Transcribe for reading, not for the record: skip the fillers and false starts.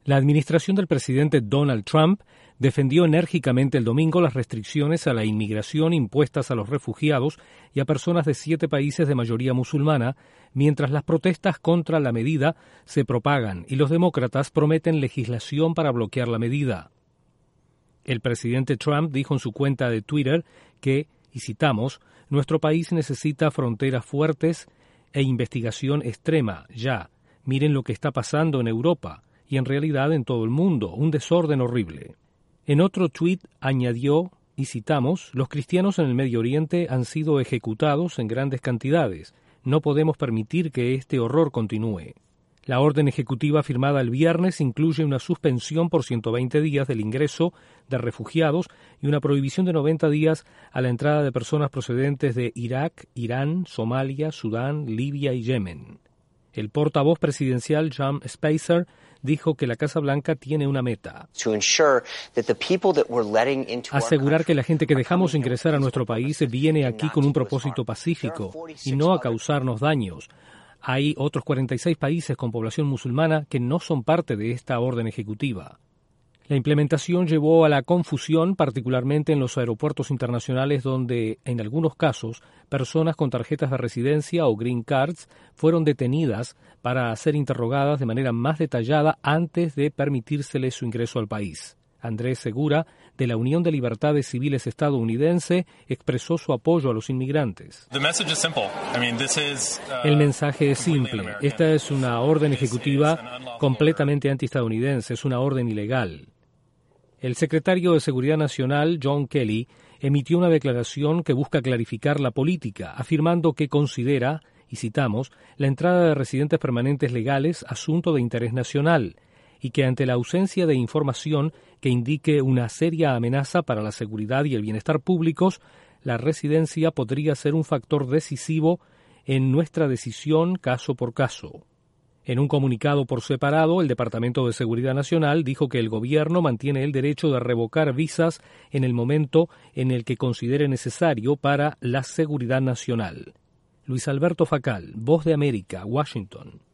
La administración del presidente Donald Trump defendió enérgicamente el domingo las restricciones a la inmigración impuestas a los refugiados y a personas de 7 países de mayoría musulmana, mientras las protestas contra la medida se propagan y los demócratas prometen legislación para bloquear la medida. El presidente Trump dijo en su cuenta de Twitter que, y citamos, «Nuestro país necesita fronteras fuertes e investigación extrema, ya. Miren lo que está pasando en Europa y en realidad en todo el mundo, un desorden horrible». En otro tuit añadió, y citamos, «Los cristianos en el Medio Oriente han sido ejecutados en grandes cantidades. No podemos permitir que este horror continúe». La orden ejecutiva firmada el viernes incluye una suspensión por 120 días del ingreso de refugiados y una prohibición de 90 días a la entrada de personas procedentes de Irak, Irán, Somalia, Sudán, Libia y Yemen. El portavoz presidencial Sean Spicer dijo que la Casa Blanca tiene una meta: asegurar que la gente que dejamos ingresar a nuestro país viene aquí con un propósito pacífico y no a causarnos daños. Hay otros 46 países con población musulmana que no son parte de esta orden ejecutiva. La implementación llevó a la confusión, particularmente en los aeropuertos internacionales donde, en algunos casos, personas con tarjetas de residencia o green cards fueron detenidas para ser interrogadas de manera más detallada antes de permitírseles su ingreso al país. Andrés Segura, de la Unión de Libertades Civiles estadounidense, expresó su apoyo a los inmigrantes. El mensaje es simple. Esta es una orden ejecutiva completamente antiestadounidense, es una orden ilegal. El secretario de Seguridad Nacional, John Kelly, emitió una declaración que busca clarificar la política, afirmando que considera, y citamos, la entrada de residentes permanentes legales asunto de interés nacional, y que ante la ausencia de información que indique una seria amenaza para la seguridad y el bienestar públicos, la residencia podría ser un factor decisivo en nuestra decisión caso por caso. En un comunicado por separado, el Departamento de Seguridad Nacional dijo que el gobierno mantiene el derecho de revocar visas en el momento en el que considere necesario para la seguridad nacional. Luis Alberto Facal, Voz de América, Washington.